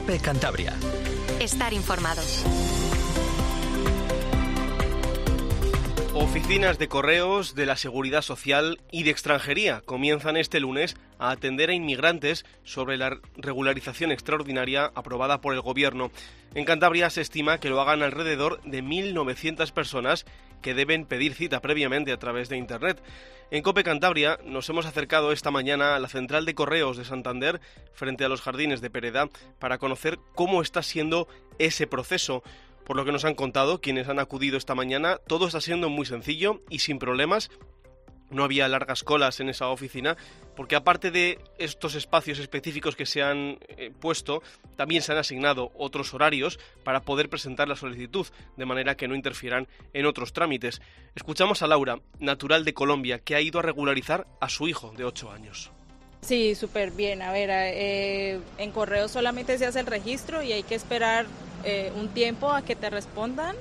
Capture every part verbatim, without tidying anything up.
COPE Cantabria. Estar informados. Oficinas de correos, de la Seguridad Social y de Extranjería comienzan este lunes a atender a inmigrantes sobre la regularización extraordinaria aprobada por el Gobierno. En Cantabria se estima que lo hagan alrededor de mil novecientas personas que deben pedir cita previamente a través de Internet. En COPE Cantabria nos hemos acercado esta mañana a la central de correos de Santander, frente a los jardines de Pereda, para conocer cómo está siendo ese proceso. Por lo que nos han contado quienes han acudido esta mañana, todo está siendo muy sencillo y sin problemas. No había largas colas en esa oficina, porque aparte de estos espacios específicos que se han eh, puesto, también se han asignado otros horarios para poder presentar la solicitud, de manera que no interfieran en otros trámites. Escuchamos a Laura, natural de Colombia, que ha ido a regularizar a su hijo de ocho años. Sí, súper bien. A ver, eh, en correo solamente se hace el registro y hay que esperar eh, un tiempo a que te respondan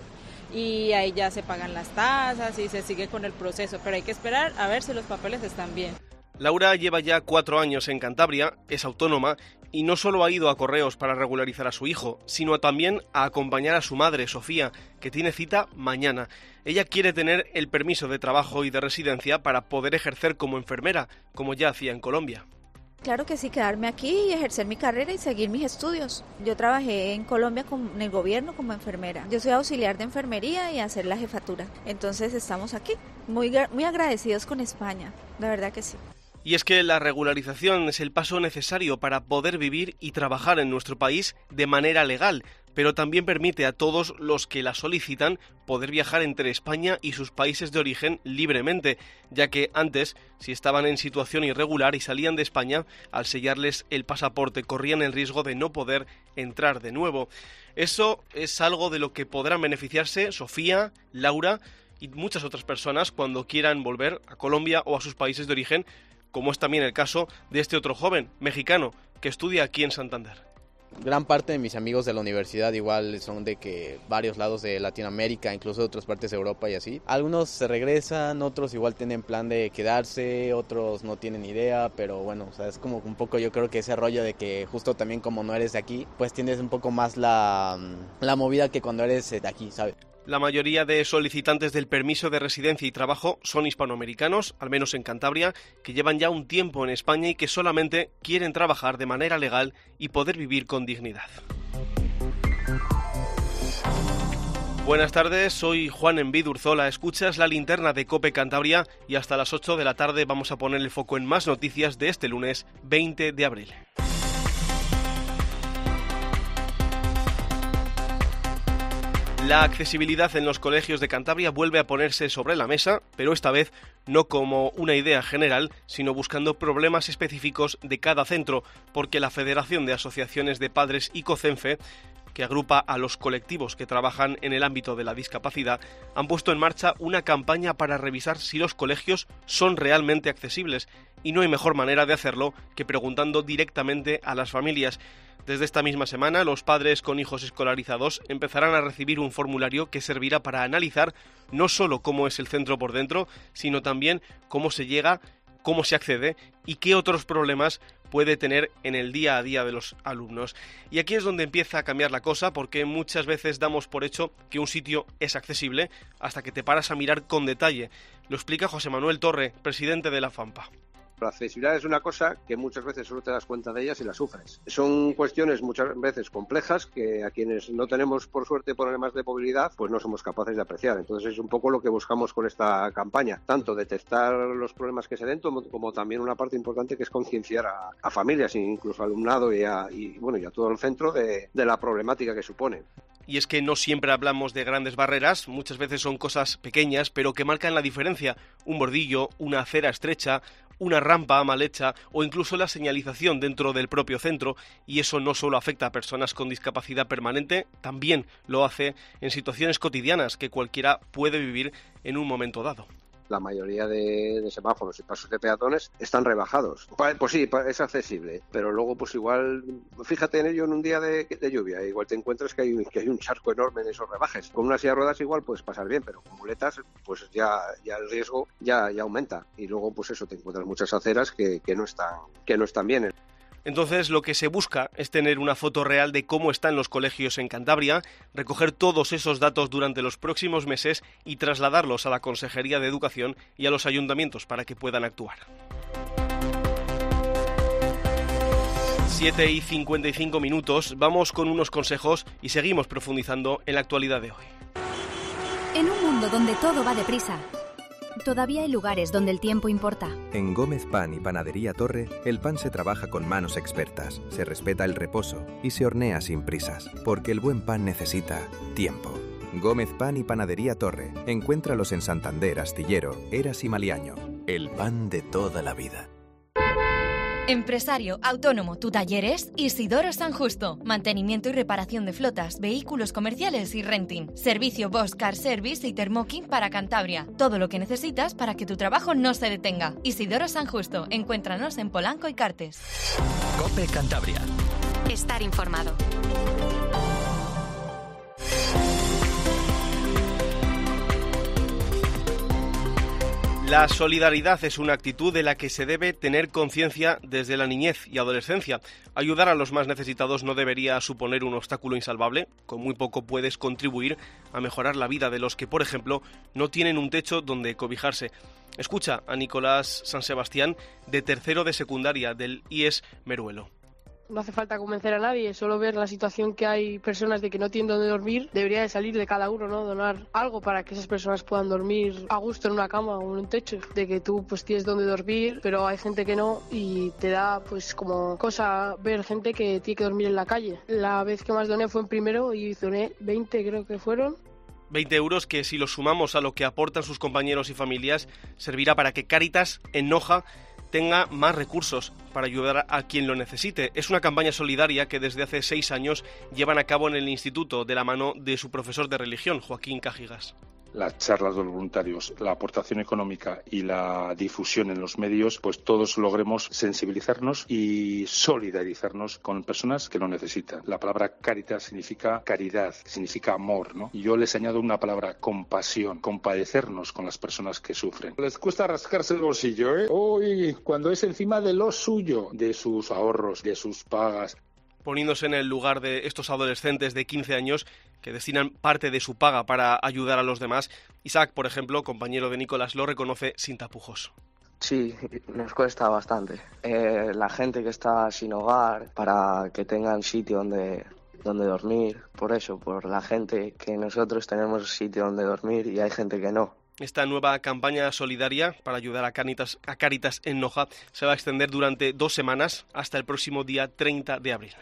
y ahí ya se pagan las tasas y se sigue con el proceso, pero hay que esperar a ver si los papeles están bien. Laura lleva ya cuatro años en Cantabria, es autónoma y no solo ha ido a correos para regularizar a su hijo, sino también a acompañar a su madre, Sofía, que tiene cita mañana. Ella quiere tener el permiso de trabajo y de residencia para poder ejercer como enfermera, como ya hacía en Colombia. Claro que sí, quedarme aquí y ejercer mi carrera y seguir mis estudios. Yo trabajé en Colombia con, en el gobierno como enfermera. Yo soy auxiliar de enfermería y hacer la jefatura. Entonces estamos aquí, muy, muy agradecidos con España, la verdad que sí. Y es que la regularización es el paso necesario para poder vivir y trabajar en nuestro país de manera legal, pero también permite a todos los que la solicitan poder viajar entre España y sus países de origen libremente, ya que antes, si estaban en situación irregular y salían de España, al sellarles el pasaporte corrían el riesgo de no poder entrar de nuevo. Eso es algo de lo que podrán beneficiarse Sofía, Laura y muchas otras personas cuando quieran volver a Colombia o a sus países de origen, como es también el caso de este otro joven mexicano que estudia aquí en Santander. Gran parte de mis amigos de la universidad igual son de que varios lados de Latinoamérica, incluso de otras partes de Europa y así. Algunos se regresan, otros igual tienen plan de quedarse, otros no tienen idea, pero bueno, o sea, es como un poco yo creo que ese rollo de que justo también como no eres de aquí, pues tienes un poco más la, la movida que cuando eres de aquí, ¿sabes? La mayoría de solicitantes del permiso de residencia y trabajo son hispanoamericanos, al menos en Cantabria, que llevan ya un tiempo en España y que solamente quieren trabajar de manera legal y poder vivir con dignidad. Buenas tardes, soy Juan Envid Urzola, escuchas la linterna de COPE Cantabria y hasta las ocho de la tarde vamos a poner el foco en más noticias de este lunes veinte de abril. La accesibilidad en los colegios de Cantabria vuelve a ponerse sobre la mesa, pero esta vez no como una idea general, sino buscando problemas específicos de cada centro, porque la Federación de Asociaciones de Padres y COCENFE, que agrupa a los colectivos que trabajan en el ámbito de la discapacidad, han puesto en marcha una campaña para revisar si los colegios son realmente accesibles, y no hay mejor manera de hacerlo que preguntando directamente a las familias. Desde esta misma semana, los padres con hijos escolarizados empezarán a recibir un formulario que servirá para analizar no solo cómo es el centro por dentro, sino también cómo se llega, cómo se accede y qué otros problemas puede tener en el día a día de los alumnos. Y aquí es donde empieza a cambiar la cosa, porque muchas veces damos por hecho que un sitio es accesible hasta que te paras a mirar con detalle. Lo explica José Manuel Torre, presidente de la FAMPA. La accesibilidad es una cosa que muchas veces solo te das cuenta de ellas y la sufres. Son cuestiones muchas veces complejas que a quienes no tenemos, por suerte, problemas de movilidad, pues no somos capaces de apreciar. Entonces es un poco lo que buscamos con esta campaña. Tanto detectar los problemas que se den, como, como también una parte importante que es concienciar a, a familias, incluso alumnado y a, y, bueno, y a todo el centro de, de la problemática que supone. Y es que no siempre hablamos de grandes barreras, muchas veces son cosas pequeñas, pero que marcan la diferencia. Un bordillo, una acera estrecha, una rampa mal hecha o incluso la señalización dentro del propio centro, y eso no solo afecta a personas con discapacidad permanente, también lo hace en situaciones cotidianas que cualquiera puede vivir en un momento dado. La mayoría de, de semáforos y pasos de peatones están rebajados. Pues sí, es accesible, pero luego pues igual, fíjate en ello en un día de, de lluvia, igual te encuentras que hay, que hay un charco enorme en esos rebajes. Con una silla de ruedas igual puedes pasar bien, pero con muletas pues ya, ya el riesgo ya, ya aumenta. Y luego pues eso, te encuentras muchas aceras que, que, no están, que no están bien. Entonces lo que se busca es tener una foto real de cómo están los colegios en Cantabria, recoger todos esos datos durante los próximos meses y trasladarlos a la Consejería de Educación y a los ayuntamientos para que puedan actuar. siete y cincuenta y cinco minutos, vamos con unos consejos y seguimos profundizando en la actualidad de hoy. En un mundo donde todo va deprisa, todavía hay lugares donde el tiempo importa. En Gómez Pan y Panadería Torre, el pan se trabaja con manos expertas, se respeta el reposo y se hornea sin prisas, porque el buen pan necesita tiempo. Gómez Pan y Panadería Torre. Encuéntralos en Santander, Astillero, Eras y Maliaño. El pan de toda la vida. Empresario, autónomo, ¿tu taller es? Isidoro San Justo. Mantenimiento y reparación de flotas, vehículos comerciales y renting. Servicio Bosch Car Service y Thermoking para Cantabria. Todo lo que necesitas para que tu trabajo no se detenga. Isidoro San Justo. Encuéntranos en Polanco y Cartes. COPE Cantabria. Estar informado. La solidaridad es una actitud de la que se debe tener conciencia desde la niñez y adolescencia. Ayudar a los más necesitados no debería suponer un obstáculo insalvable. Con muy poco puedes contribuir a mejorar la vida de los que, por ejemplo, no tienen un techo donde cobijarse. Escucha a Nicolás San Sebastián, de tercero de secundaria del I E S Meruelo. No hace falta convencer a nadie, solo ver la situación que hay personas de que no tienen donde dormir, debería de salir de cada uno, ¿no? Donar algo para que esas personas puedan dormir a gusto en una cama o en un techo, de que tú pues tienes donde dormir, pero hay gente que no y te da pues como cosa ver gente que tiene que dormir en la calle. La vez que más doné fue en primero y doné veinte creo que fueron. veinte euros que, si los sumamos a lo que aportan sus compañeros y familias, servirá para que Cáritas en Noja tenga más recursos para ayudar a quien lo necesite. Es una campaña solidaria que desde hace seis años llevan a cabo en el instituto de la mano de su profesor de religión, Joaquín Cajigas. Las charlas de los voluntarios, la aportación económica y la difusión en los medios, pues todos logremos sensibilizarnos y solidarizarnos con personas que lo necesitan. La palabra caritas significa caridad, significa amor, ¿no? Y yo les añado una palabra, compasión, compadecernos con las personas que sufren. Les cuesta rascarse el bolsillo, ¿eh? Uy, cuando es encima de lo suyo, de sus ahorros, de sus pagas. Poniéndose en el lugar de estos adolescentes de quince años que destinan parte de su paga para ayudar a los demás, Isaac, por ejemplo, compañero de Nicolás, lo reconoce sin tapujos. Sí, nos cuesta bastante. Eh, la gente que está sin hogar, para que tengan sitio donde, donde dormir, por eso, por la gente que nosotros tenemos sitio donde dormir y hay gente que no. Esta nueva campaña solidaria para ayudar a Cáritas, a Cáritas en Noja se va a extender durante dos semanas hasta el próximo día treinta de abril.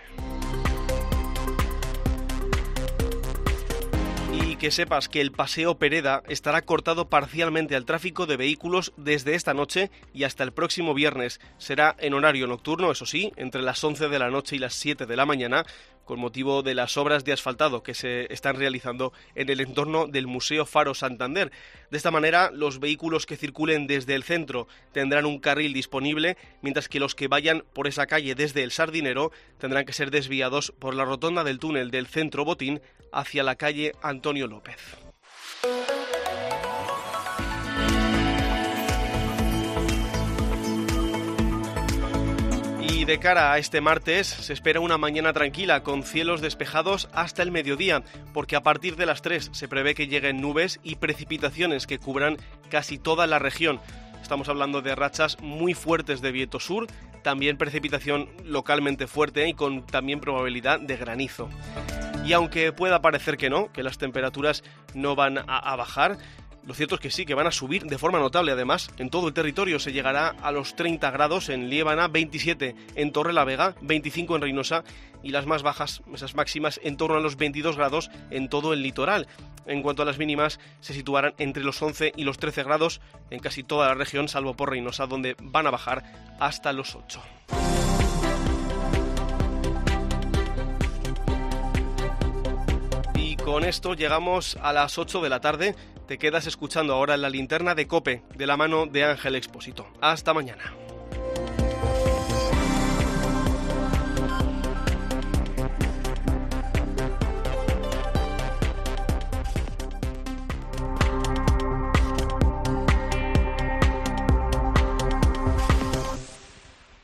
Y que sepas que el Paseo Pereda estará cortado parcialmente al tráfico de vehículos desde esta noche y hasta el próximo viernes. Será en horario nocturno, eso sí, entre las once de la noche y las siete de la mañana, con motivo de las obras de asfaltado que se están realizando en el entorno del Museo Faro Santander. De esta manera, los vehículos que circulen desde el centro tendrán un carril disponible, mientras que los que vayan por esa calle desde el Sardinero tendrán que ser desviados por la rotonda del túnel del Centro Botín hacia la calle Antonio López. Y de cara a este martes se espera una mañana tranquila con cielos despejados hasta el mediodía, porque a partir de las tres se prevé que lleguen nubes y precipitaciones que cubran casi toda la región. Estamos hablando de rachas muy fuertes de viento sur, también precipitación localmente fuerte y con también probabilidad de granizo. Y aunque pueda parecer que no, que las temperaturas no van a, a bajar, lo cierto es que sí, que van a subir de forma notable. Además, en todo el territorio se llegará a los treinta grados en Liébana, veintisiete en Torrelavega, veinticinco en Reynosa y las más bajas, esas máximas, en torno a los veintidós grados en todo el litoral. En cuanto a las mínimas, se situarán entre los once y los trece grados en casi toda la región, salvo por Reynosa, donde van a bajar hasta los ocho. Con esto llegamos a las ocho de la tarde. Te quedas escuchando ahora en la linterna de COPE, de la mano de Ángel Expósito. Hasta mañana.